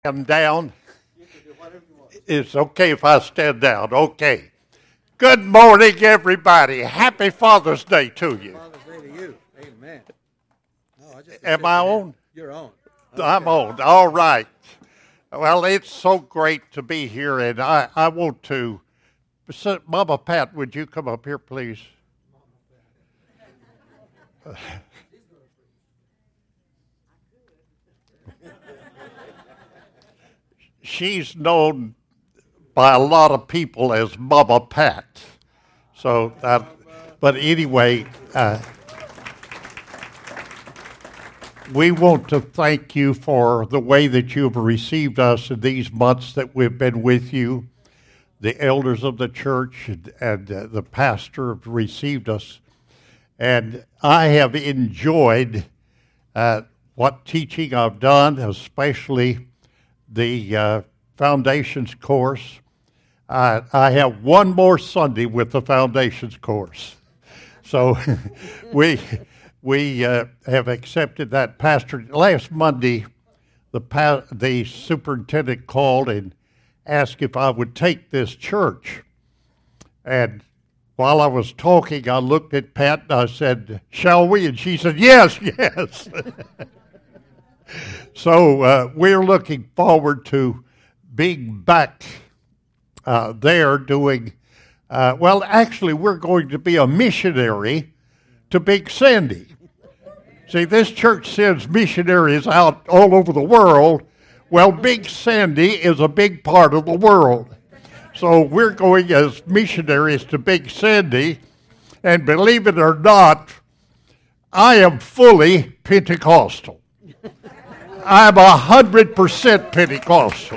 Stand down. It's okay if I stand down. Okay. Good morning, everybody. Happy Father's Day to you. Father's Day to you. Amen. Am I on? You're on. I'm on. All right. Well, it's so great to be here, and I want to. Mama Pat, would you come up here, please? She's known by a lot of people as Mama Pat. So, but anyway, we want to thank you for the way that you've received us in these months that we've been with you. The elders of the church and the pastor have received us. And I have enjoyed what teaching I've done, especially the Foundations course. I have one more Sunday with the Foundations course. So we have accepted that. Pastor, last Monday, the superintendent called and asked if I would take this church. And while I was talking, I looked at Pat and I said, "Shall we?" And she said, "Yes, yes." So we're looking forward to being back there doing, actually we're going to be a missionary to Big Sandy. See, this church sends missionaries out all over the world. Well, Big Sandy is a big part of the world. So we're going as missionaries to Big Sandy, and believe it or not, I am fully Pentecostal. I'm 100% Pentecostal.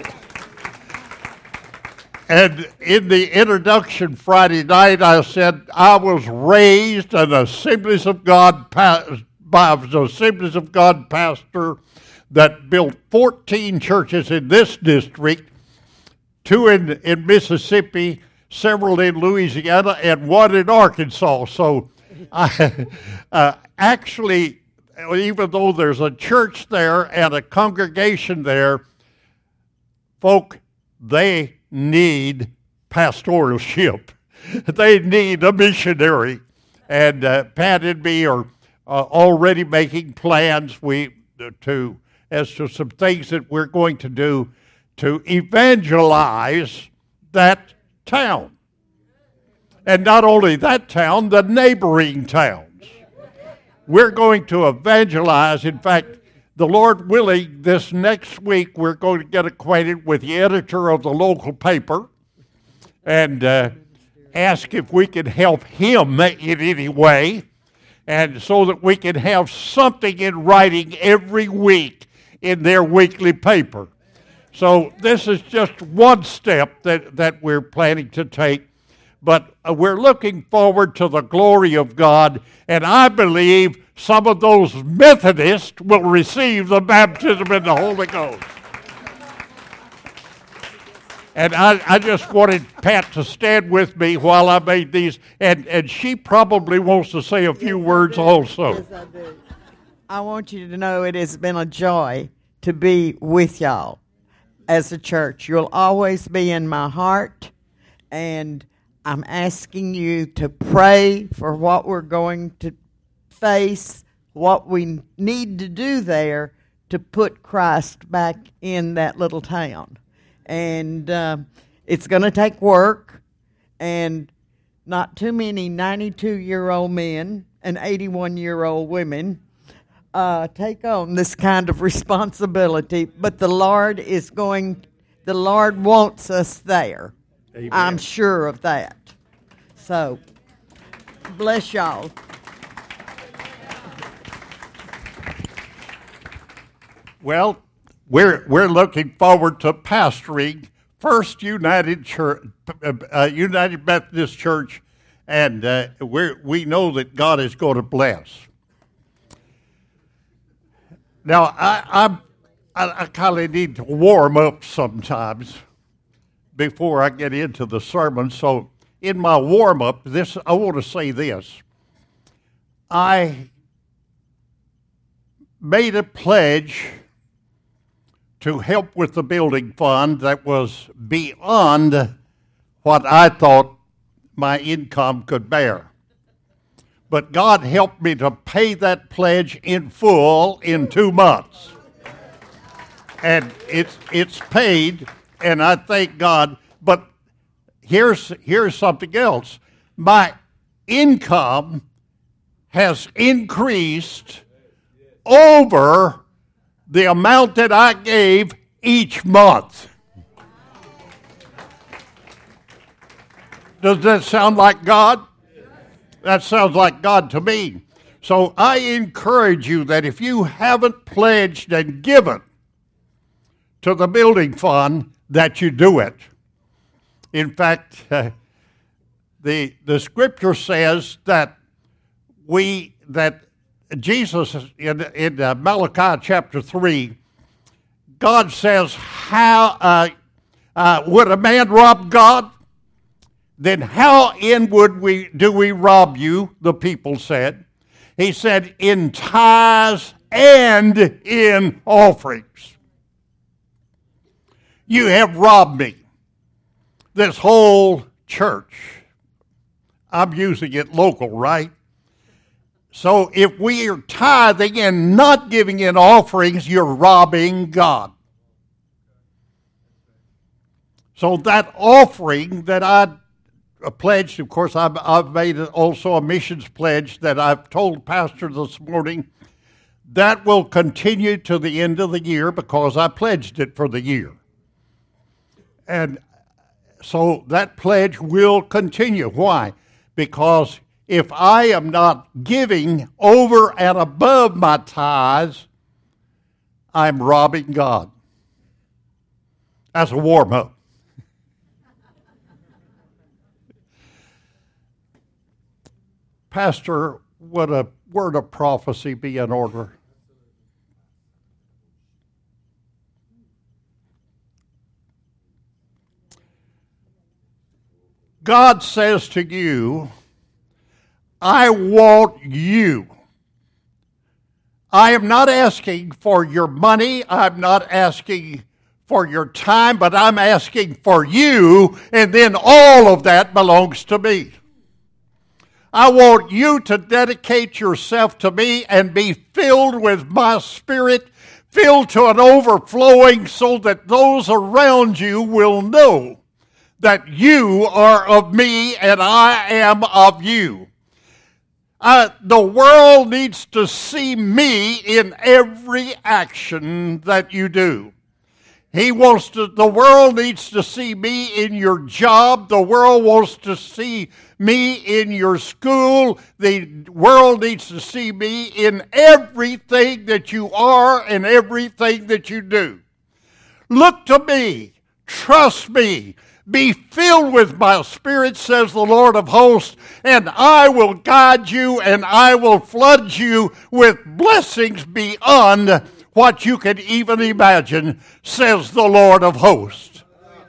And in the introduction Friday night, I said I was raised in Assemblies of God by the Assemblies of God pastor that built 14 churches in this district, 2 in Mississippi, several in Louisiana, and 1 in Arkansas. So I actually, even though there's a church there and a congregation there, folk, they need pastoralship. They need a missionary. And Pat and me are already making plans as to some things that we're going to do to evangelize that town. And not only that town, the neighboring towns. We're going to evangelize. In fact, the Lord willing, this next week we're going to get acquainted with the editor of the local paper and ask if we can help him in any way, and so that we can have something in writing every week in their weekly paper. So this is just one step that we're planning to take. But we're looking forward to the glory of God, and I believe some of those Methodists will receive the baptism in the Holy Ghost. And I just wanted Pat to stand with me while I made these, and she probably wants to say a few words also. Yes, I do. I want you to know it has been a joy to be with y'all as a church. You'll always be in my heart, and I'm asking you to pray for what we're going to face, what we need to do there to put Christ back in that little town. And it's going to take work, and not too many 92-year-old men and 81-year-old women take on this kind of responsibility, but the Lord wants us there. Amen. I'm sure of that. So, bless y'all. Well, we're looking forward to pastoring First United Church, United Methodist Church, and we know that God is going to bless. Now, I kind of need to warm up sometimes before I get into the sermon. So in my warm-up, I want to say this. I made a pledge to help with the building fund that was beyond what I thought my income could bear. But God helped me to pay that pledge in full in 2 months. And it's paid, and I thank God. But here's something else. My income has increased over the amount that I gave each month. Does that sound like God? That sounds like God to me. So I encourage you that if you haven't pledged and given to the building fund, that you do it. In fact, the scripture says that Jesus, in Malachi chapter 3, God says, how would a man rob God? Then how do we rob you, the people said. He said, in tithes and in offerings. You have robbed me. This whole church, I'm using it local, right? So if we are tithing and not giving in offerings, you're robbing God. So that offering that I pledged, of course, I've made also a missions pledge that I've told Pastor this morning, that will continue to the end of the year because I pledged it for the year. And so that pledge will continue. Why? Because if I am not giving over and above my tithes, I'm robbing God. That's a warm-up. Pastor, would a word of prophecy be in order? God says to you, I want you. I am not asking for your money. I'm not asking for your time, but I'm asking for you, and then all of that belongs to me. I want you to dedicate yourself to me and be filled with my Spirit, filled to an overflowing so that those around you will know that you are of me and I am of you. The world needs to see me in every action that you do. The world needs to see me in your job. The world wants to see me in your school. The world needs to see me in everything that you are and everything that you do. Look to me. Trust me. Be filled with my Spirit, says the Lord of hosts, and I will guide you and I will flood you with blessings beyond what you can even imagine, says the Lord of hosts.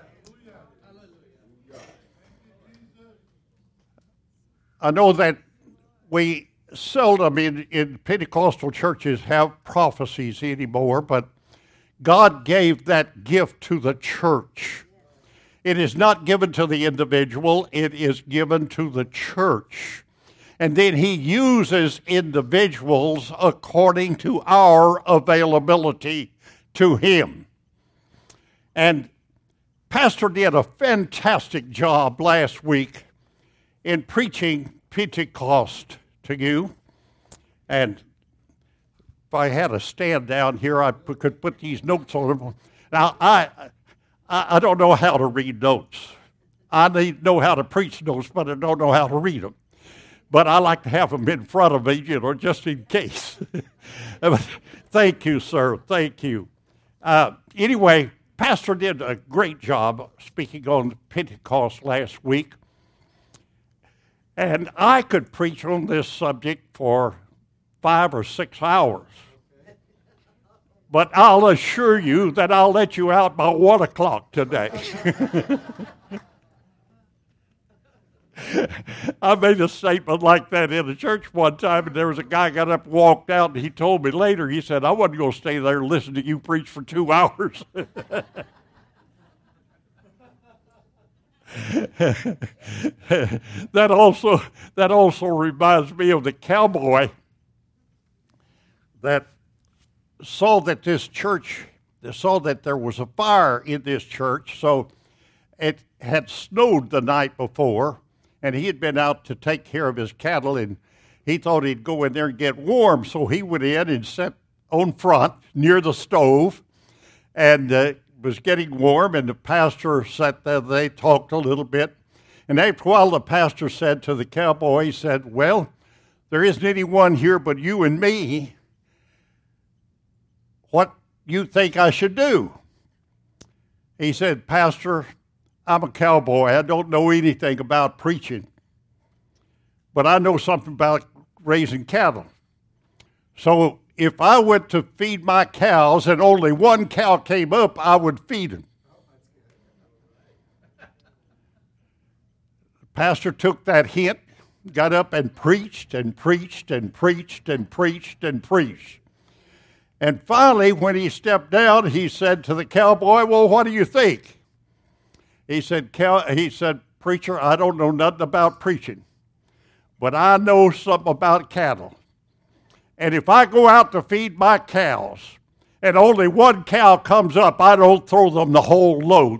I know that we seldom in Pentecostal churches have prophecies anymore, but God gave that gift to the church. It is not given to the individual, it is given to the church. And then he uses individuals according to our availability to him. And Pastor did a fantastic job last week in preaching Pentecost to you. And if I had a stand down here, I could put these notes on them. Now, I don't know how to read notes. I know how to preach notes, but I don't know how to read them. But I like to have them in front of me, just in case. Thank you, sir. Thank you. Anyway, Pastor did a great job speaking on Pentecost last week. And I could preach on this subject for 5 or 6 hours. But I'll assure you that I'll let you out by 1 o'clock today. I made a statement like that in a church one time, and there was a guy got up and walked out, and he told me later, he said, I wasn't going to stay there and listen to you preach for 2 hours. That also reminds me of the cowboy that saw that there was a fire in this church. So it had snowed the night before, and he had been out to take care of his cattle, and he thought he'd go in there and get warm. So he went in and sat on front near the stove, and was getting warm, and the pastor sat there. They talked a little bit, and after a while the pastor said to the cowboy, he said, well, there isn't anyone here but you and me. What you think I should do? He said, Pastor, I'm a cowboy. I don't know anything about preaching, but I know something about raising cattle. So if I went to feed my cows and only one cow came up, I would feed him. The pastor took that hint, got up and preached and preached and preached and preached and preached. And finally, when he stepped down, he said to the cowboy, well, what do you think? He said, preacher, I don't know nothing about preaching, but I know something about cattle. And if I go out to feed my cows and only one cow comes up, I don't throw them the whole load.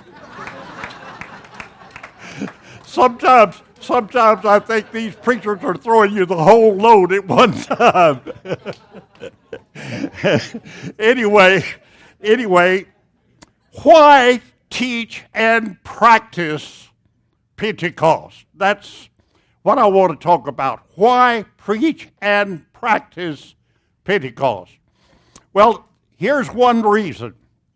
Sometimes I think these preachers are throwing you the whole load at one time. Anyway, why teach and practice Pentecost? That's what I want to talk about. Why preach and practice Pentecost? Well, here's one reason.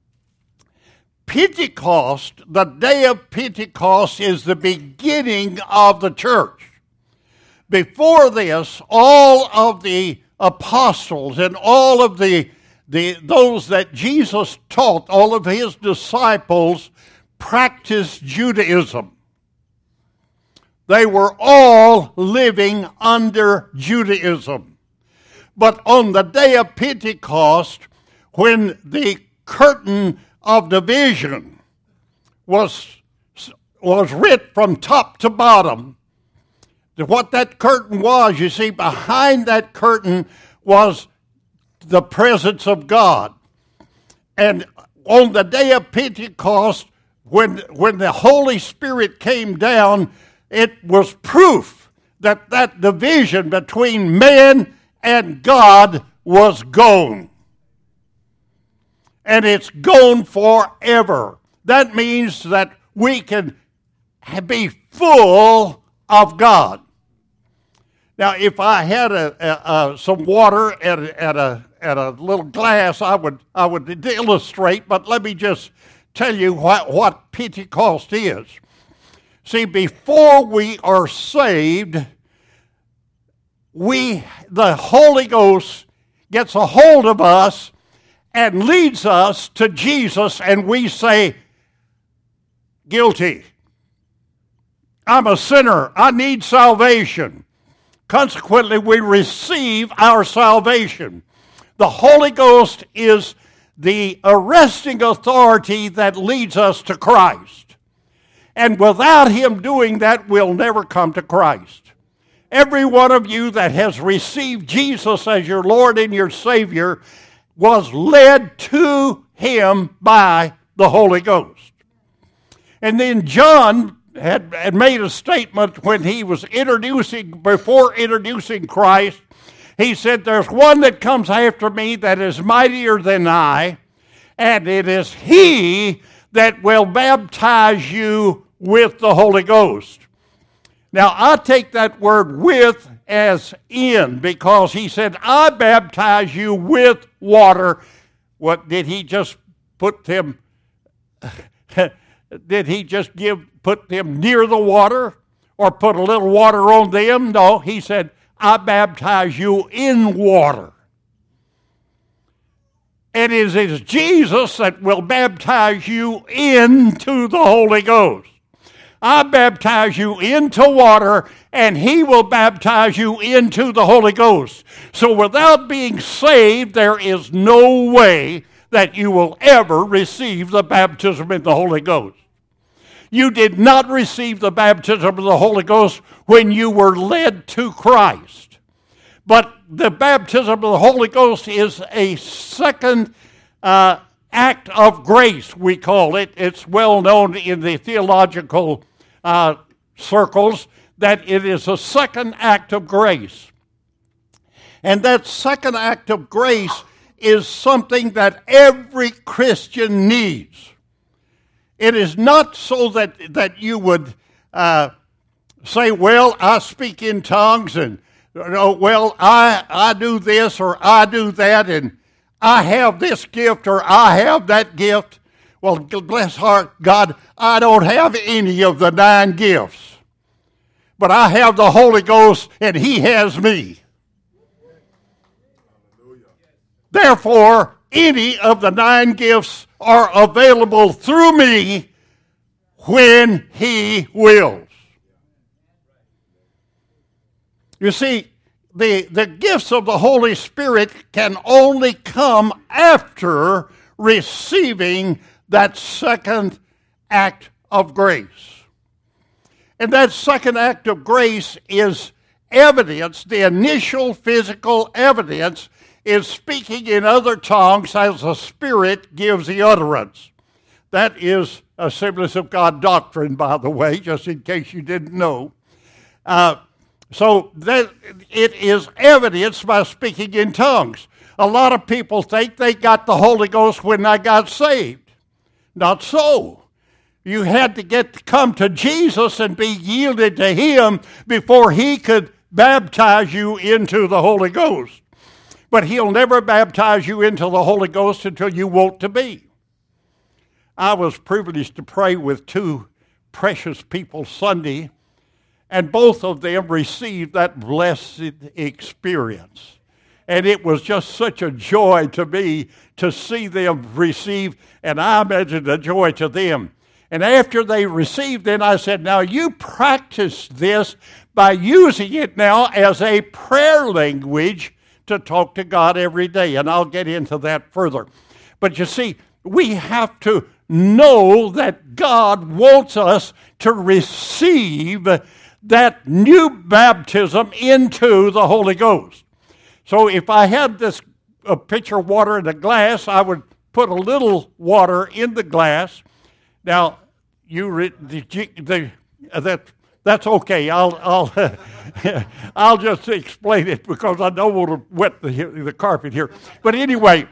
Pentecost, the day of Pentecost, is the beginning of the church. Before this, all of the apostles and all of those that Jesus taught, all of his disciples, practiced Judaism. They were all living under Judaism. But on the day of Pentecost, when the curtain of division was ripped from top to bottom, what that curtain was, you see, behind that curtain was the presence of God. And on the day of Pentecost, when the Holy Spirit came down, it was proof that that division between man and God was gone. And it's gone forever. That means that we can be full of God. Now, if I had some water at a little glass, I would illustrate. But let me just tell you what Pentecost is. See, before we are saved, the Holy Ghost gets a hold of us and leads us to Jesus, and we say, guilty. I'm a sinner. I need salvation. Consequently, we receive our salvation. The Holy Ghost is the arresting authority that leads us to Christ. And without him doing that, we'll never come to Christ. Every one of you that has received Jesus as your Lord and your Savior was led to him by the Holy Ghost. And then John had made a statement when he was before introducing Christ. He said, there's one that comes after me that is mightier than I, and it is he that will baptize you with the Holy Ghost. Now, I take that word with as in, because he said, I baptize you with water. What, did he just put them, put them near the water or put a little water on them? No, he said, I baptize you in water. And it is Jesus that will baptize you into the Holy Ghost. I baptize you into water, and he will baptize you into the Holy Ghost. So without being saved, there is no way that you will ever receive the baptism in the Holy Ghost. You did not receive the baptism of the Holy Ghost when you were led to Christ. But the baptism of the Holy Ghost is a second act of grace, we call it. It's well known in the theological circles that it is a second act of grace. And that second act of grace is something that every Christian needs. It is not so that you would say, well, I speak in tongues, and well, I do this or I do that, and I have this gift or I have that gift. Well, bless heart, God, I don't have any of the 9 gifts. But I have the Holy Ghost, and he has me. Therefore, any of the 9 gifts are available through me when he wills. You see, the gifts of the Holy Spirit can only come after receiving that second act of grace. And that second act of grace is evidence, the initial physical evidence is speaking in other tongues as the Spirit gives the utterance. That is Assemblies of God doctrine, by the way, just in case you didn't know. So that it is evidenced by speaking in tongues. A lot of people think they got the Holy Ghost when they got saved. Not so. You had to come to Jesus and be yielded to him before he could baptize you into the Holy Ghost. But he'll never baptize you into the Holy Ghost until you want to be. I was privileged to pray with 2 precious people Sunday, and both of them received that blessed experience. And it was just such a joy to me to see them receive, and I imagine a joy to them. And after they received it, I said, now you practice this by using it now as a prayer language to talk to God every day. And I'll get into that further. But you see, we have to know that God wants us to receive that new baptism into the Holy Ghost. So if I had a pitcher of water in a glass, I would put a little water in the glass. Now, that's okay. I'll I'll just explain it because I don't want to wet the carpet here. But anyway,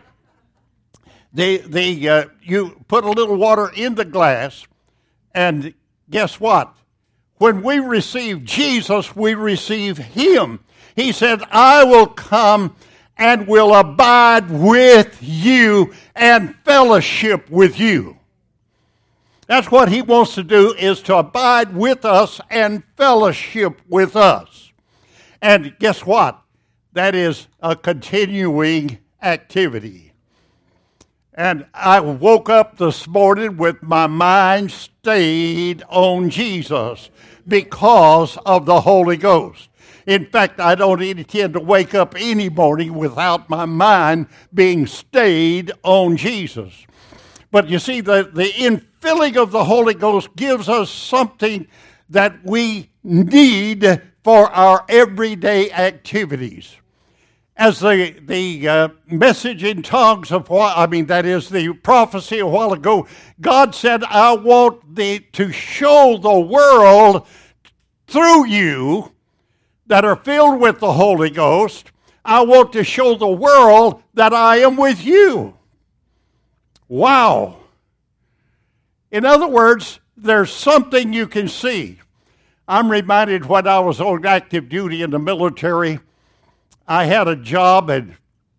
you put a little water in the glass, and guess what? When we receive Jesus, we receive him. He said, I will come and will abide with you and fellowship with you. That's what he wants to do, is to abide with us and fellowship with us. And guess what? That is a continuing activity. And I woke up this morning with my mind stayed on Jesus because of the Holy Ghost. In fact, I don't intend to wake up any morning without my mind being stayed on Jesus. But you see, the infilling of the Holy Ghost gives us something that we need for our everyday activities. As the message in tongues that is the prophecy a while ago, God said, I want to show the world through you that are filled with the Holy Ghost, I want to show the world that I am with you. Wow. In other words, there's something you can see. I'm reminded when I was on active duty in the military, I had a job and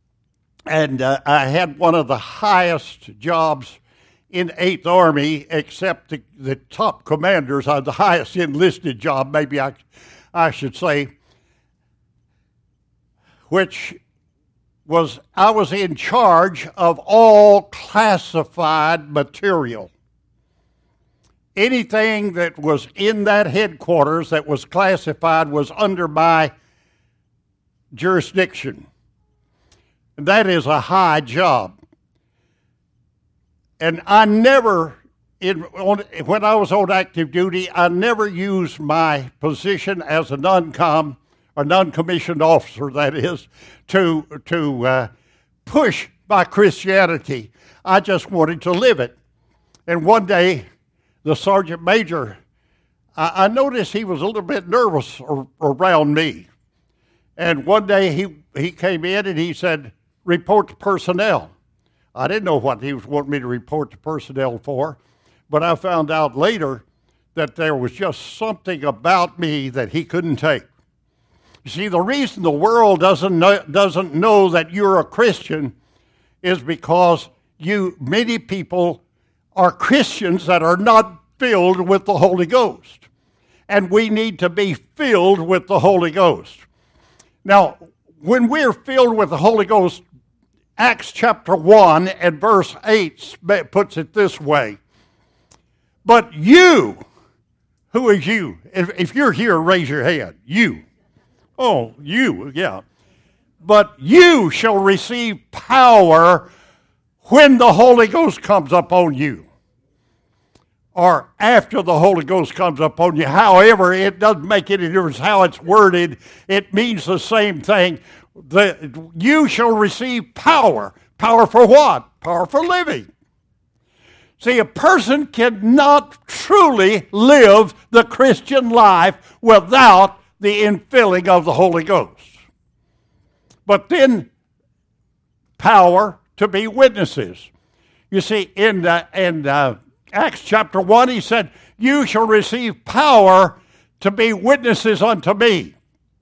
I had one of the highest jobs in 8th Army, except the top commanders had the highest enlisted job, maybe I should say, which was I was in charge of all classified material. anything that was in that headquarters that was classified was under my jurisdiction. And that is a high job. And I never, when I was on active duty, I never used my position as a non-com or non-commissioned officer, that is, to push my Christianity. I just wanted to live it. And one day, the sergeant major, I noticed he was a little bit nervous around me. And one day he came in and he said, "Report to personnel." I didn't know what he was wanting me to report to personnel for, but I found out later that there was just something about me that he couldn't take. You see, the reason the world doesn't know that you're a Christian is because many people are Christians that are not filled with the Holy Ghost. And we need to be filled with the Holy Ghost. Now, when we're filled with the Holy Ghost, Acts chapter 1 and verse 8 puts it this way. But you, who is you? If you're here, raise your hand. You. Oh, you, yeah. But you shall receive power when the Holy Ghost comes upon you. Or after the Holy Ghost comes upon you. However, it doesn't make any difference how it's worded. It means the same thing. You shall receive power. Power for what? Power for living. See, a person cannot truly live the Christian life without the infilling of the Holy Ghost. But then, power to be witnesses. You see, in Acts chapter 1, he said, "You shall receive power to be witnesses unto me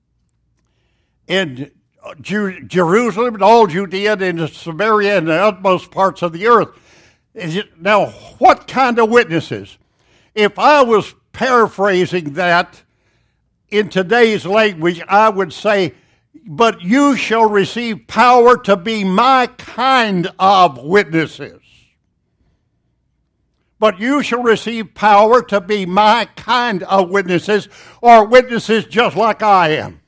in Jerusalem and all Judea and in Samaria and the utmost parts of the earth." Now, what kind of witnesses? If I was paraphrasing that in today's language, I would say, "But you shall receive power to be my kind of witnesses." But you shall receive power to be my kind of witnesses, or witnesses just like I am.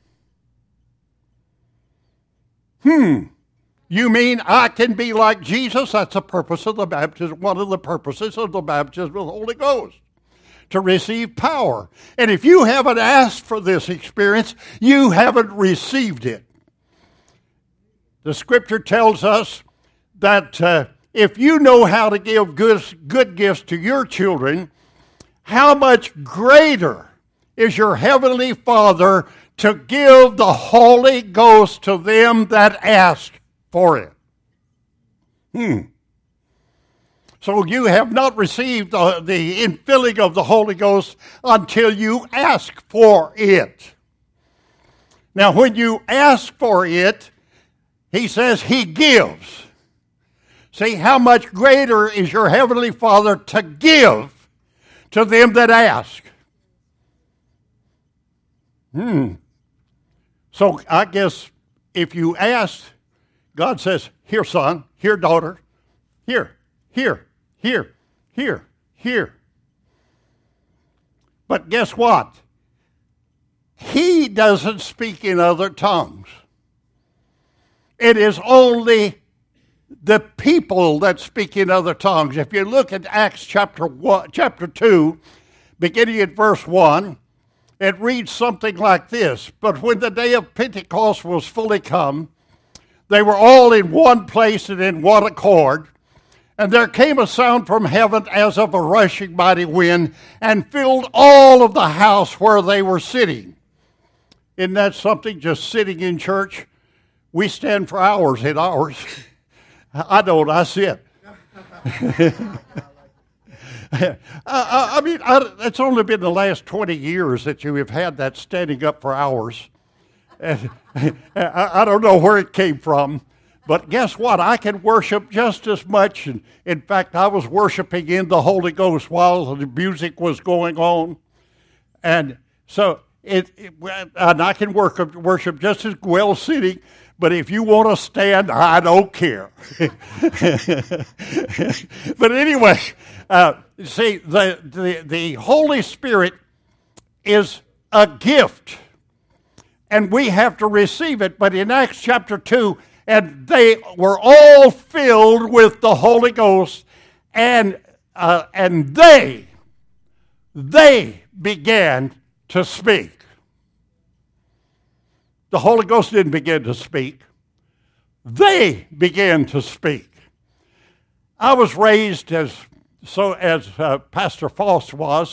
You mean I can be like Jesus? That's the purpose of the baptism, one of the purposes of the baptism of the Holy Ghost, to receive power. And if you haven't asked for this experience, you haven't received it. The Scripture tells us that if you know how to give good gifts to your children, how much greater is your Heavenly Father to give the Holy Ghost to them that ask for it. So you have not received the infilling of the Holy Ghost until you ask for it. Now, when you ask for it, he says he gives. See, how much greater is your Heavenly Father to give to them that ask? So I guess if you ask, God says, "Here, son, here, daughter, here, here, here, here, here." But guess what? He doesn't speak in other tongues. It is only the people that speak in other tongues. If you look at Acts chapter 2, beginning at verse 1, it reads something like this. "But when the day of Pentecost was fully come, they were all in one place and in one accord. And there came a sound from heaven as of a rushing mighty wind, and filled all of the house where they were sitting." Isn't that something, just sitting in church? We stand for hours in ours. I don't, I sit. I mean, it's only been the last 20 years that you have had that standing up for hours. And I don't know where it came from, but guess what? I can worship just as much. And in fact, I was worshiping in the Holy Ghost while the music was going on. And so, and I can worship just as well sitting. But if you want to stand, I don't care. But anyway, See, the Holy Spirit is a gift, and we have to receive it. But in Acts chapter 2, and they were all filled with the Holy Ghost, and they began to speak. The Holy Ghost didn't begin to speak. They began to speak. I was raised as Pastor False was,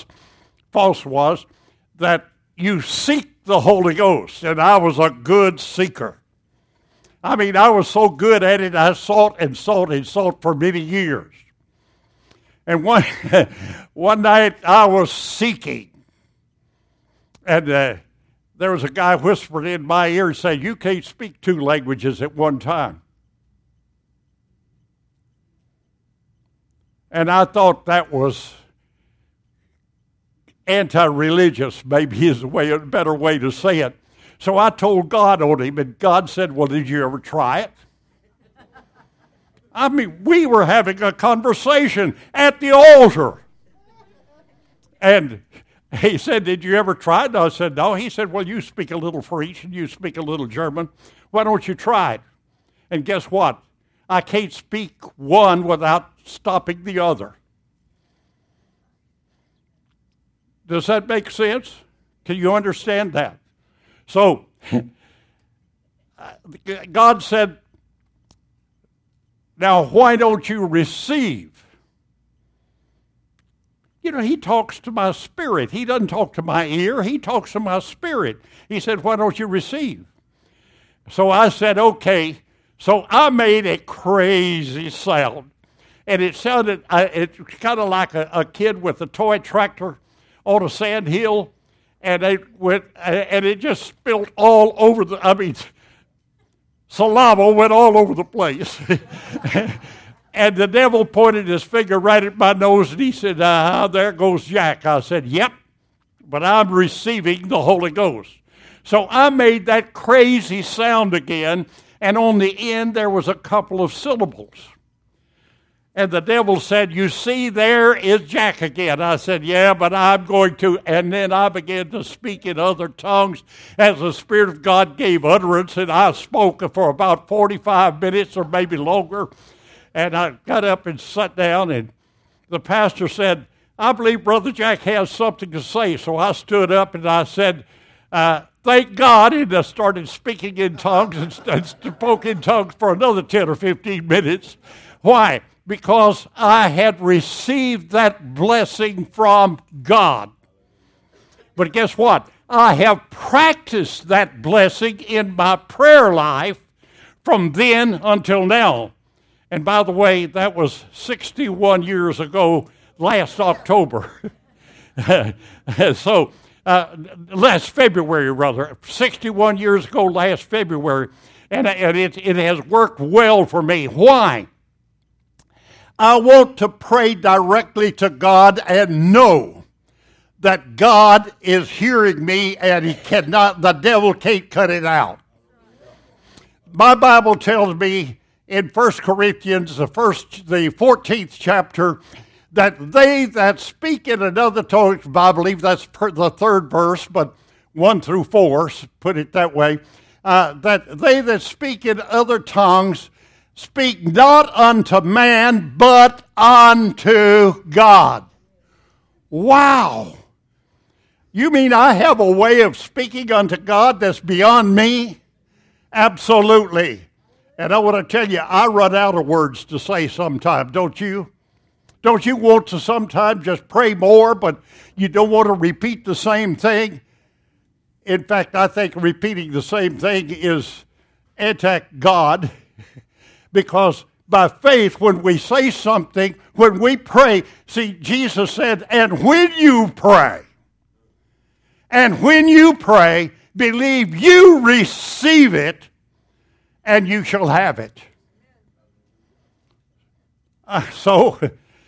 that you seek the Holy Ghost, and I was a good seeker. I mean, I was so good at it, I sought and sought and sought for many years. And one night I was seeking, and there was a guy whispering in my ear saying, "You can't speak two languages at one time." And I thought that was anti-religious, maybe is a better way to say it. So I told God on him, and God said, "Well, did you ever try it?" I mean, we were having a conversation at the altar. And he said, "Did you ever try it?" And I said, "No." He said, "Well, you speak a little French and you speak a little German. Why don't you try it?" And guess what? I can't speak one without stopping the other. Does that make sense? Can you understand that? So, God said, "Now, why don't you receive?" You know, he talks to my spirit. He doesn't talk to my ear. He talks to my spirit. He said, "Why don't you receive?" So I said, "Okay." So I made a crazy sound. And it sounded, it's kind of like a kid with a toy tractor on a sand hill. And it just spilled all over saliva went all over the place. And the devil pointed his finger right at my nose and he said, "There goes Jack." I said, "Yep, but I'm receiving the Holy Ghost." So I made that crazy sound again, and on the end there was a couple of syllables. And the devil said, "You see, there is Jack again." I said, "Yeah, but I'm going to." And then I began to speak in other tongues as the Spirit of God gave utterance, and I spoke for about 45 minutes or maybe longer. And I got up and sat down, and the pastor said, "I believe Brother Jack has something to say." So I stood up and I said, "Thank God," and I started speaking in tongues and spoke in tongues for another 10 or 15 minutes. Why? Because I had received that blessing from God. But guess what? I have practiced that blessing in my prayer life from then until now. And by the way, that was 61 years ago, last October. So, last February, rather. 61 years ago, last February. And it has worked well for me. Why? I want to pray directly to God and know that God is hearing me, and the devil can't cut it out. My Bible tells me in 1 Corinthians, the 14th chapter, that they that speak in another tongue, I believe that's the third verse, but 1 through 4, put it that way, that they that speak in other tongues speak not unto man, but unto God. Wow. You mean I have a way of speaking unto God that's beyond me? Absolutely. And I want to tell you, I run out of words to say sometimes, don't you? Don't you want to sometimes just pray more, but you don't want to repeat the same thing? In fact, I think repeating the same thing is anti-God, because by faith, when we say something, when we pray, see, Jesus said, "And when you pray, believe you receive it, and you shall have it." So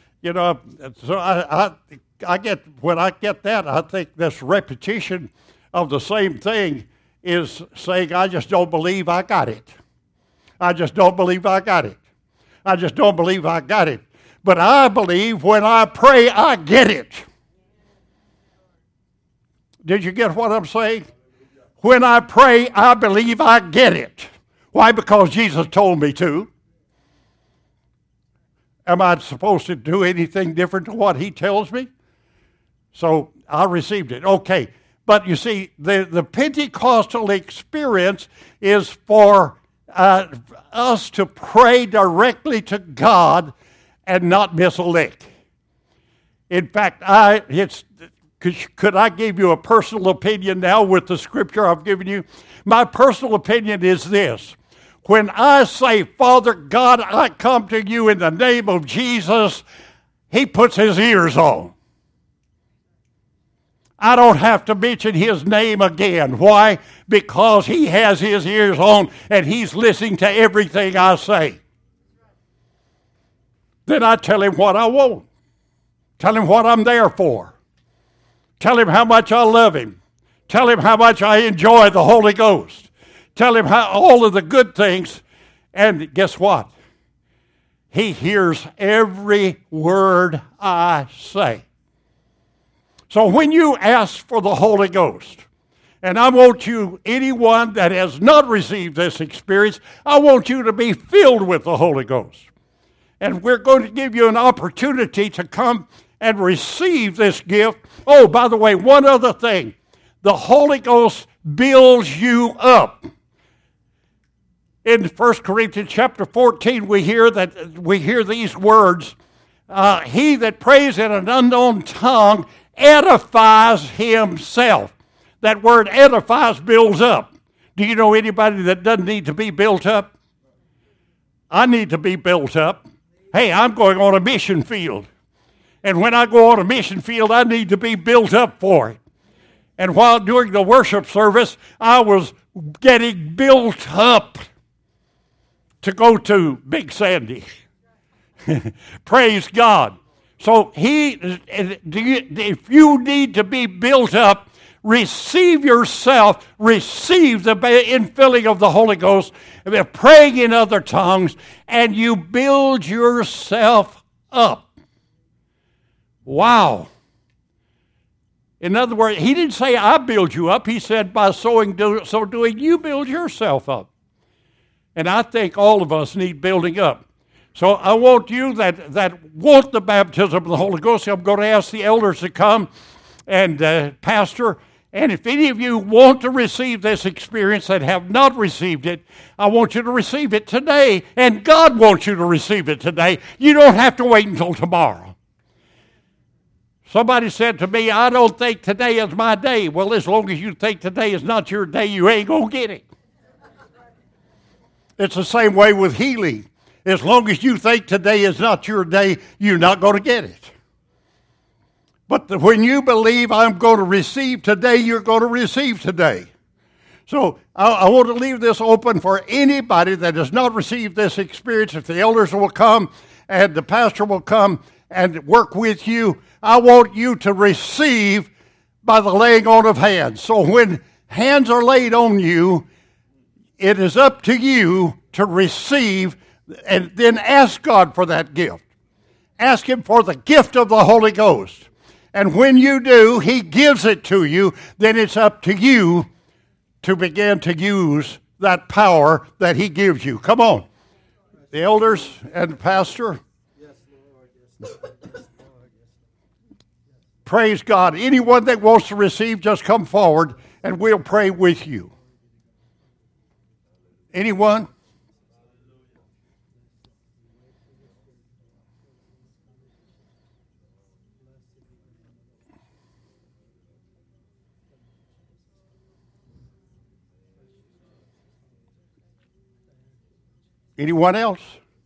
I get, when I get that, I think this repetition of the same thing is saying, "I just don't believe I got it. I just don't believe I got it. I just don't believe I got it." But I believe when I pray, I get it. Did you get what I'm saying? When I pray, I believe I get it. Why? Because Jesus told me to. Am I supposed to do anything different to what he tells me? So I received it. Okay. But you see, the Pentecostal experience is for us to pray directly to God and not miss a lick. In fact, could I give you a personal opinion now with the scripture I've given you? My personal opinion is this. When I say, Father God, I come to you in the name of Jesus, he puts his ears on. I don't have to mention his name again. Why? Because he has his ears on and he's listening to everything I say. Then I tell him what I want. Tell him what I'm there for. Tell him how much I love him. Tell him how much I enjoy the Holy Ghost. Tell him how all of the good things. And guess what? He hears every word I say. So when you ask for the Holy Ghost, and I want you, anyone that has not received this experience, I want you to be filled with the Holy Ghost. And we're going to give you an opportunity to come and receive this gift. Oh, by the way, one other thing. The Holy Ghost builds you up. In 1 Corinthians chapter 14, we hear these words, he that prays in an unknown tongue edifies himself. That word edifies builds up. Do you know anybody that doesn't need to be built up? I need to be built up. Hey, I'm going on a mission field. And when I go on a mission field, I need to be built up for it. And while during the worship service, I was getting built up to go to Big Sandy. Praise God. So if you need to be built up, receive yourself, receive the infilling of the Holy Ghost, praying in other tongues, and you build yourself up. Wow. In other words, he didn't say, I build you up. He said, by so doing, you build yourself up. And I think all of us need building up. So I want you that want the baptism of the Holy Ghost, I'm going to ask the elders to come and pastor. And if any of you want to receive this experience that have not received it, I want you to receive it today. And God wants you to receive it today. You don't have to wait until tomorrow. Somebody said to me, I don't think today is my day. Well, as long as you think today is not your day, you ain't going to get it. It's the same way with healing. As long as you think today is not your day, you're not going to get it. But when you believe I'm going to receive today, you're going to receive today. So I want to leave this open for anybody that has not received this experience. If the elders will come and the pastor will come and work with you, I want you to receive by the laying on of hands. So when hands are laid on you, it is up to you to receive and then ask God for that gift. Ask him for the gift of the Holy Ghost. And when you do, he gives it to you. Then it's up to you to begin to use that power that he gives you. Come on. The elders and the pastor. Praise God. Anyone that wants to receive, just come forward and we'll pray with you. Anyone? Anyone else?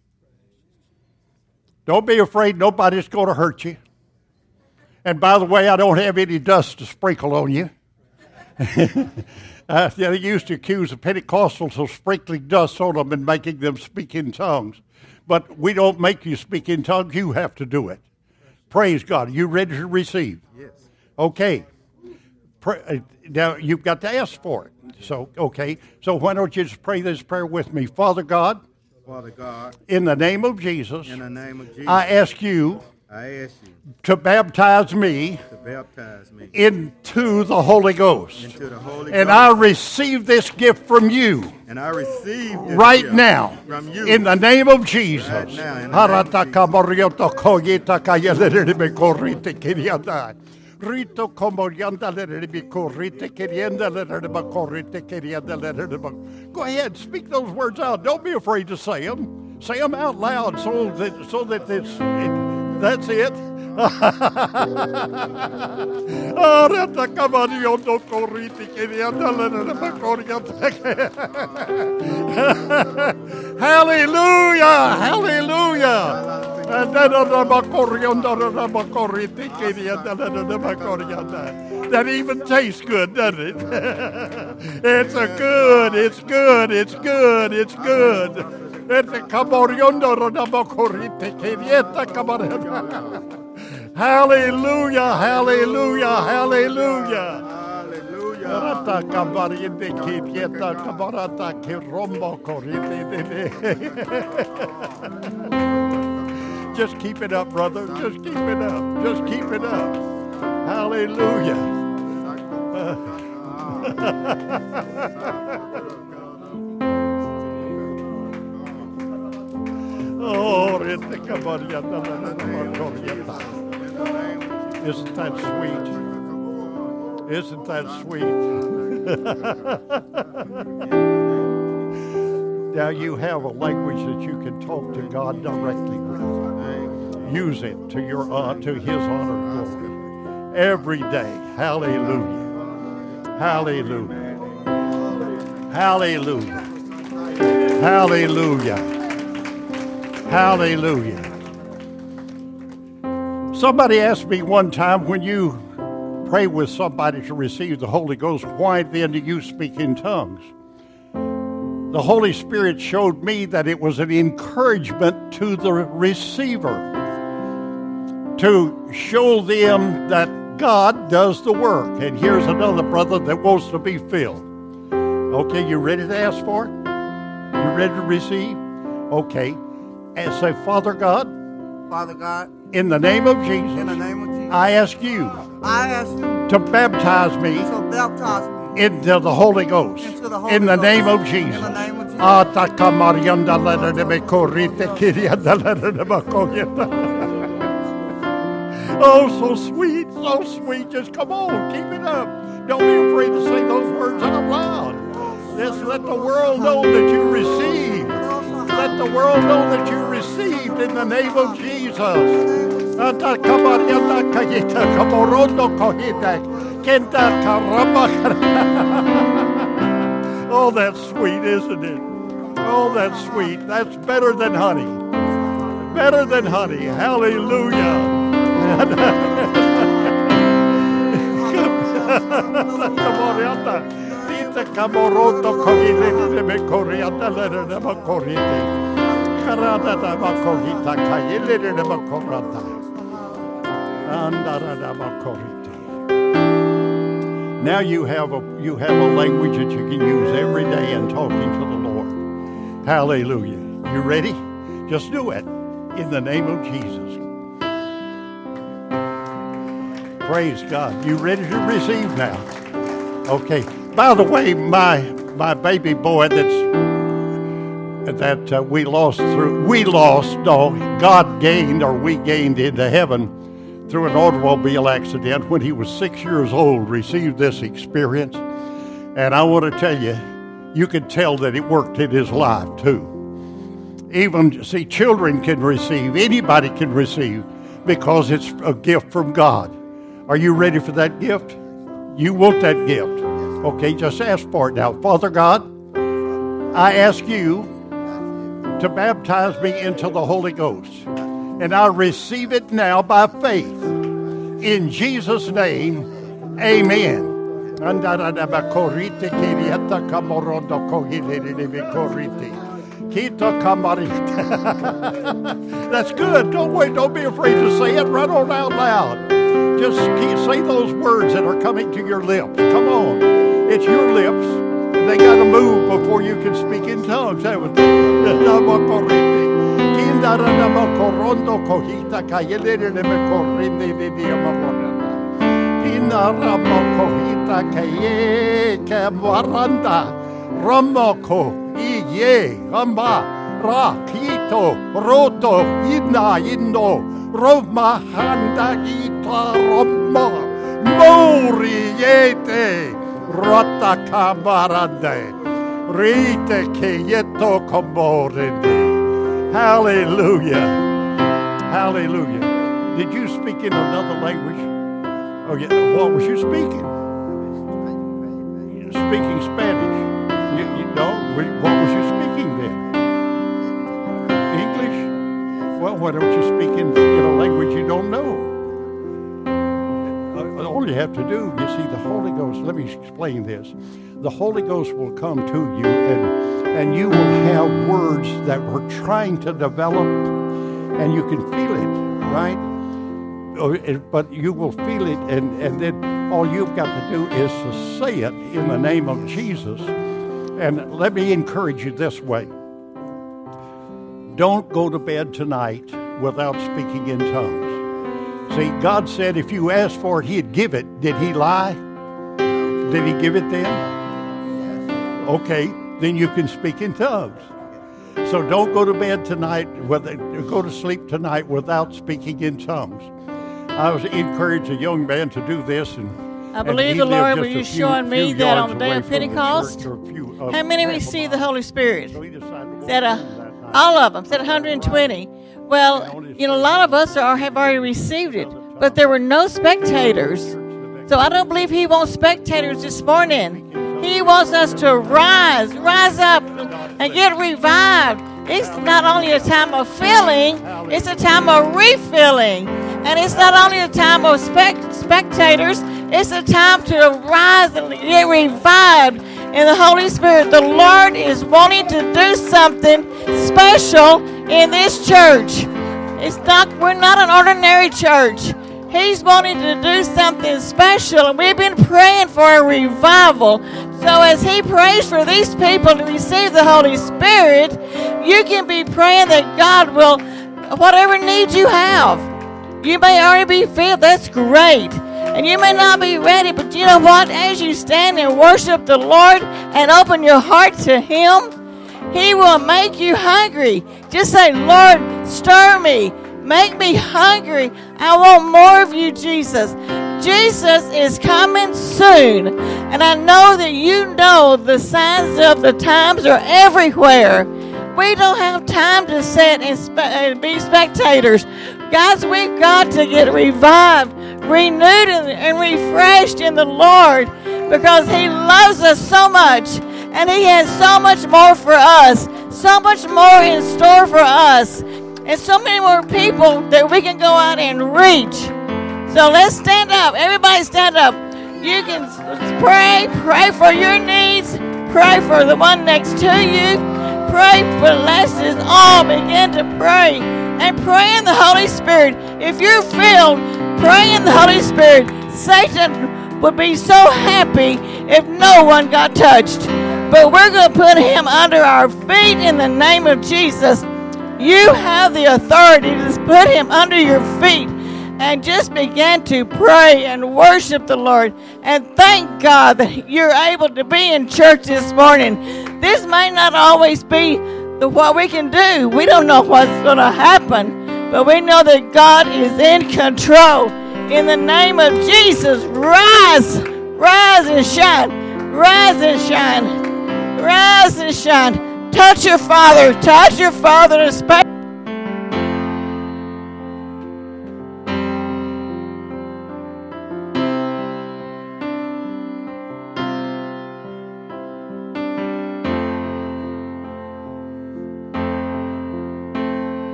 Don't be afraid. Nobody's going to hurt you. And by the way, I don't have any dust to sprinkle on you. They used to accuse the Pentecostals of sprinkling dust on them and making them speak in tongues. But we don't make you speak in tongues. You have to do it. Praise God. Are you ready to receive? Yes. Okay. Now, you've got to ask for it. So, okay. So why don't you just pray this prayer with me? Father God, Father God, in the name of Jesus, in the name of Jesus, I ask you I ask you to baptize me to baptize me into the Holy Ghost. into the Holy And Ghost. I receive this gift from you And I receive this right gift now from you in the name of Jesus. Right now, in the name of Jesus. Rito komorianda leribiko rite kerienda leribako rite kerienda leribako. Go ahead, speak those words out. Don't be afraid to say them. Say them out loud so that that's it. Hallelujah! Hallelujah! That even tastes good, doesn't it? It's good. It's good. It's good. It's good. Hallelujah, hallelujah, hallelujah. Just keep it up, brother. Just keep it up. Just keep it up. Hallelujah. Oh, isn't that sweet? Isn't that sweet? Now you have a language that you can talk to God directly with. Use it to your to His honor and glory every day. Hallelujah! Hallelujah! Hallelujah! Hallelujah! Hallelujah! Somebody asked me one time, when you pray with somebody to receive the Holy Ghost, why then do you speak in tongues? The Holy Spirit showed me that it was an encouragement to the receiver, to show them that God does the work. And here's another brother that wants to be filled. Okay, you ready to ask for it? You ready to receive? Okay. And say, Father God, in the name of Jesus, I ask you to baptize me into the Holy Ghost. In the name of Jesus. Oh, so sweet, so sweet. Just come on, keep it up. Don't be afraid to say those words out loud. Just let the world know that you received. Let the world know that you received in the name of Jesus. Oh, that's sweet, isn't it? Oh, that's sweet. That's better than honey. Better than honey. Hallelujah. Now you have a language that you can use every day in talking to the Lord. Hallelujah. You ready? Just do it in the name of Jesus. Praise God. You ready to receive now? Okay. By the way, my baby boy that we lost, God gained, or we gained into heaven through an automobile accident when he was 6 years old, received this experience. And I want to tell you, you could tell that it worked in his life too. Even, see, children can receive, anybody can receive, because it's a gift from God. Are you ready for that gift? You want that gift. Okay, just ask for it now. Father God, I ask you to baptize me into the Holy Ghost. And I receive it now by faith. In Jesus' name, amen. That's good. Don't be afraid to say it. Run on out loud. Just say those words that are coming to your lips. Come on. It's your lips. They got to move before you can speak in tongues. That was Ramoko, Iye, Ramba, Rakito, Roto, Ina, Indo, Roma, Handa, Ita, Roma, Moriete, Rota Camarande, Rite Keyeto Comorende. Hallelujah. Hallelujah. Did you speak in another language? Oh, yeah. What was you speaking? Speaking Spanish. What was you speaking then? English? Well, why don't you speak in a language you don't know? All you have to do, you see, the Holy Ghost, let me explain this. The Holy Ghost will come to you and you will have words that we're trying to develop and you can feel it, right? But you will feel it and then all you've got to do is to say it in the name of Jesus. And let me encourage you this way. Don't go to bed tonight without speaking in tongues. See, God said if you asked for it, He'd give it. Did He lie? Did He give it then? Okay, then you can speak in tongues. So don't go to bed tonight, go to sleep tonight without speaking in tongues. I was encouraged a young man to do this, and I believe the Lord was just showing me that on the day of Pentecost. How many received the Holy Spirit? Said all of them. Said 120. Well, a lot of us have already received it, but there were no spectators. So I don't believe He wants spectators this morning. He wants us to rise up, and get revived. It's not only a time of filling, it's a time of refilling. And it's not only a time of spectators, it's a time to rise and get revived in the Holy Spirit. The Lord is wanting to do something special in this church. We're not an ordinary church. He's wanting to do something special, and we've been praying for a revival. So as He prays for these people to receive the Holy Spirit, you can be praying that God will, whatever needs you have. You may already be filled. That's great. And you may not be ready, but you know what? As you stand and worship the Lord and open your heart to Him, He will make you hungry. Just say, Lord, stir me. Make me hungry. I want more of you, Jesus. Jesus is coming soon. And I know that you know the signs of the times are everywhere. We don't have time to sit and be spectators. Guys, we've got to get revived, renewed, and refreshed in the Lord, because He loves us so much, and He has so much more for us, so much more in store for us, and so many more people that we can go out and reach. So let's stand up. Everybody stand up. You can pray for your needs, pray for the one next to you, pray for Let's all begin to pray. And pray in the Holy Spirit. If you're filled, pray in the Holy Spirit. Satan would be so happy if no one got touched. But we're going to put him under our feet in the name of Jesus. You have the authority to put him under your feet and just begin to pray and worship the Lord. And thank God that you're able to be in church this morning. This may not always be what we can do. We don't know what's going to happen, but we know that God is in control. In the name of Jesus, rise and shine, rise and shine, rise and shine. Touch your Father in space.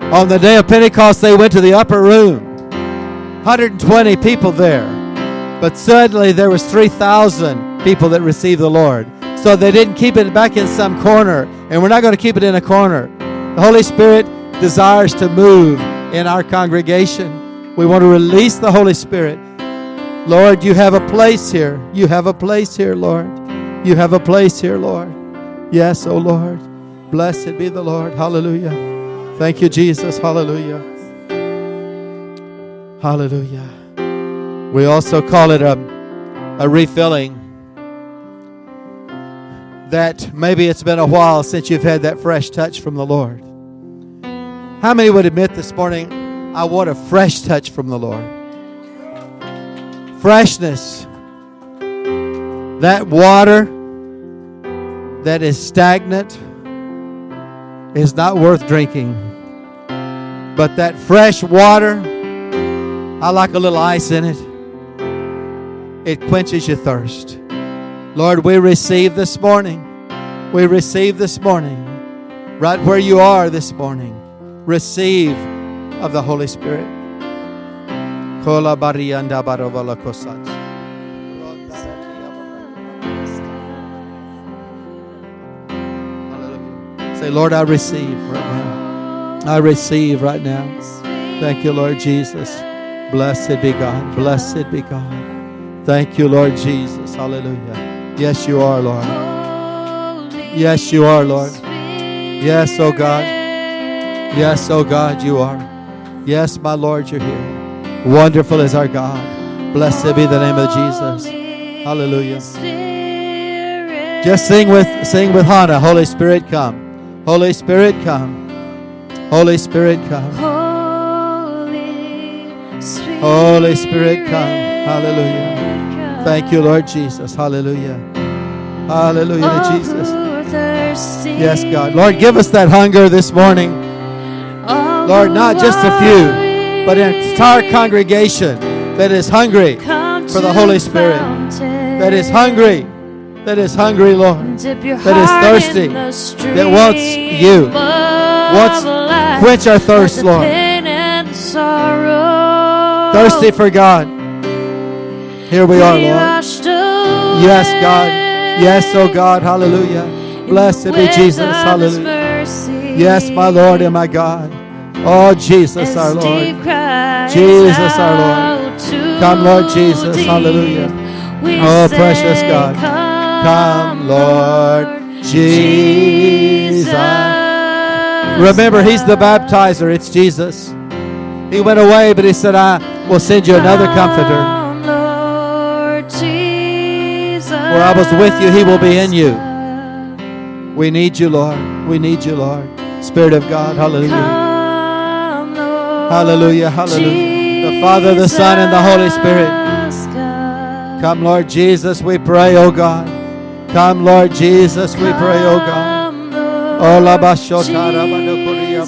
On the day of Pentecost, they went to the upper room. 120 people there. But suddenly there was 3,000 people that received the Lord. So they didn't keep it back in some corner. And we're not going to keep it in a corner. The Holy Spirit desires to move in our congregation. We want to release the Holy Spirit. Lord, you have a place here. You have a place here, Lord. You have a place here, Lord. Yes, oh Lord. Blessed be the Lord. Hallelujah. Thank you, Jesus. Hallelujah. Hallelujah. We also call it a refilling. That maybe it's been a while since you've had that fresh touch from the Lord. How many would admit this morning, I want a fresh touch from the Lord? Freshness. That water that is stagnant is not worth drinking. But that fresh water, I like a little ice in it. It quenches your thirst. Lord, we receive this morning. We receive this morning. Right where you are this morning. Receive of the Holy Spirit. Say, Lord, I receive right now. I receive right now. Thank you, Lord Jesus. Blessed be God. Blessed be God. Thank you, Lord Jesus. Hallelujah. Yes, you are, Lord. Yes, you are, Lord. Yes, oh God. Yes, oh God, you are. Yes, my Lord, you're here. Wonderful is our God. Blessed be the name of Jesus. Hallelujah. Just sing with Hannah. Holy Spirit, come. Holy Spirit, come. Holy Spirit, come. Holy Spirit, come. Hallelujah. Thank you, Lord Jesus. Hallelujah. Hallelujah to Jesus. Yes, God. Lord, give us that hunger this morning. Lord, not just a few, but an entire congregation that is hungry for the Holy Spirit. That is hungry. That is hungry, Lord. That is thirsty. That wants you. Wants quench our thirst, Lord. Thirsty for God. Here we are, Lord. Yes, God. Yes, oh God. Hallelujah. Blessed be Jesus. Hallelujah. Yes, my Lord and my God. Oh, Jesus, our Lord. Jesus, our Lord. Come, Lord Jesus. Hallelujah. Oh, precious God. Come, Lord Jesus. Remember, He's the baptizer. It's Jesus. He went away, but He said, I will send you another comforter. Where I was with you, He will be in you. We need you, Lord. We need you, Lord. Spirit of God, hallelujah. Hallelujah, hallelujah. The Father, the Son, and the Holy Spirit. Come, Lord Jesus, we pray, O God. Come, Lord Jesus, we pray, O God. Oh, la bashotara badokoria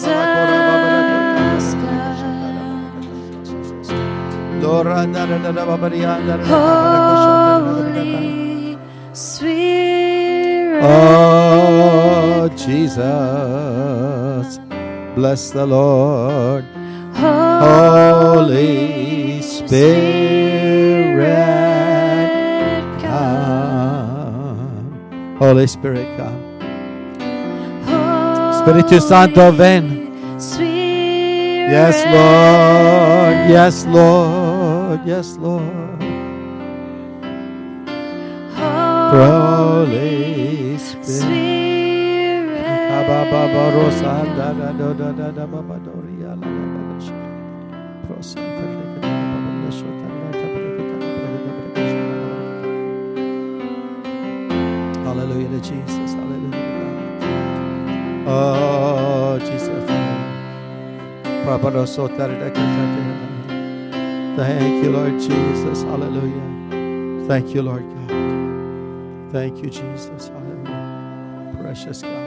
Holy Spirit. Oh, Jesus, bless the Lord. Holy Spirit, come. Holy Spirit, come. Espíritu Santo, ven. Yes, Lord. Yes, Lord. Yes, Lord. Holy Spirit. Hallelujah to Jesus. Hallelujah to God. Oh, Jesus. Thank you, Lord Jesus. Hallelujah. Thank you, Lord God. Thank you, Jesus. Hallelujah. Precious God.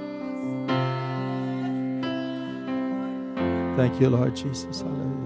Thank you, Lord Jesus. Hallelujah.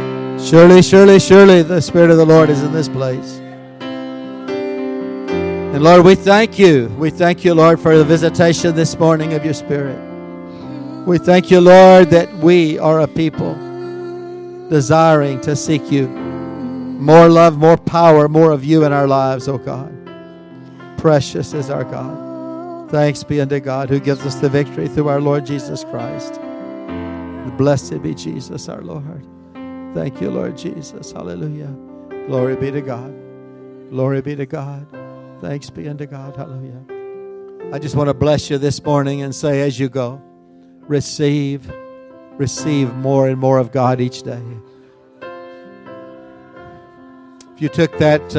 Surely, surely, surely the Spirit of the Lord is in this place. And And Lord, we thank you. We thank you, Lord, for the visitation this morning of your Spirit. We thank you, Lord, that we are a people desiring to seek you. More love, more power, more of you in our lives, oh God. Precious is our God. Thanks be unto God who gives us the victory through our Lord Jesus Christ. Blessed be Jesus our Lord. Thank you, Lord Jesus. Hallelujah. Glory be to God. Glory be to God. Thanks be unto God. Hallelujah. I just want to bless you this morning and say as you go, receive more and more of God each day. If you took that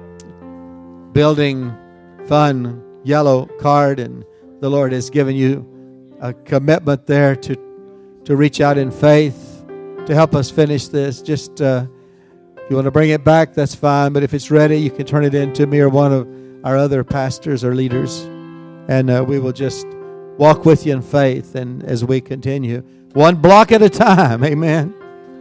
building fund yellow card and the Lord has given you a commitment there to reach out in faith to help us finish this, just if you want to bring it back, that's fine. But if it's ready, you can turn it in to me or one of our other pastors or leaders. And we will just walk with you in faith and as we continue. One block at a time. Amen.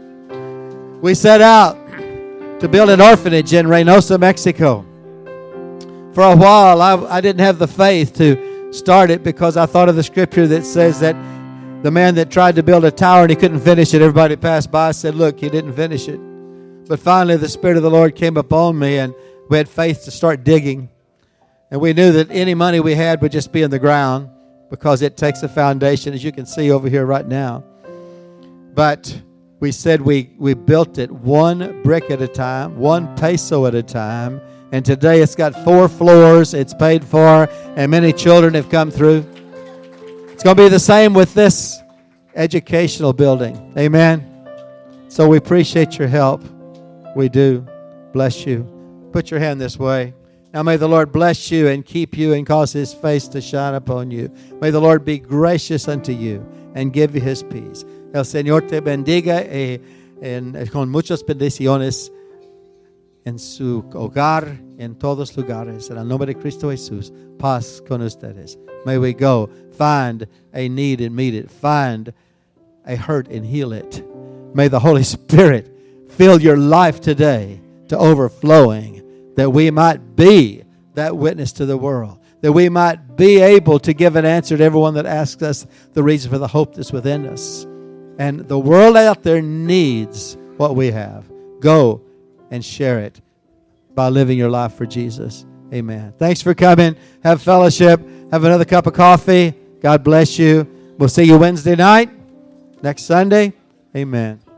We set out to build an orphanage in Reynosa, Mexico. For a while, I didn't have the faith to start it because I thought of the scripture that says that the man that tried to build a tower and he couldn't finish it, everybody passed by said, look, you didn't finish it. But finally, the Spirit of the Lord came upon me and we had faith to start digging. And we knew that any money we had would just be in the ground because it takes a foundation, as you can see over here right now. But we said we built it one brick at a time, one peso at a time. And today it's got 4 floors, it's paid for, and many children have come through. It's going to be the same with this educational building. Amen. So we appreciate your help. We do. Bless you. Put your hand this way. Now may the Lord bless you and keep you and cause His face to shine upon you. May the Lord be gracious unto you and give you His peace. El Señor te bendiga con muchas bendiciones en su hogar, en todos lugares. En el nombre de Cristo Jesús, paz con ustedes. May we go find a need and meet it. Find a hurt and heal it. May the Holy Spirit fill your life today to overflowing, that we might be that witness to the world, that we might be able to give an answer to everyone that asks us the reason for the hope that's within us. And the world out there needs what we have. Go and share it by living your life for Jesus. Amen. Thanks for coming. Have fellowship. Have another cup of coffee. God bless you. We'll see you Wednesday night, next Sunday. Amen.